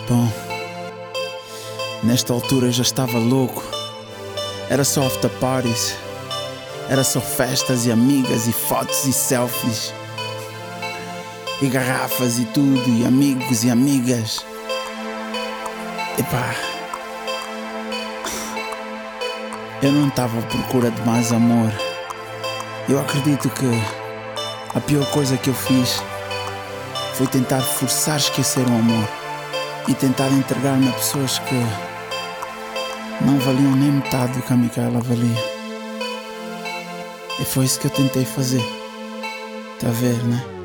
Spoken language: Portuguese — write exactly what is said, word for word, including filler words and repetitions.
Bom, nesta altura eu já estava louco. Era só after parties, era só festas e amigas e fotos e selfies e garrafas e tudo, e amigos e amigas. Epá, eu não estava à procura de mais amor. Eu acredito que a pior coisa que eu fiz foi tentar forçar a esquecer o amor e tentar entregar-me a pessoas que não valiam nem metade do que a Micaela valia. E foi isso que eu tentei fazer. Tá a ver, né?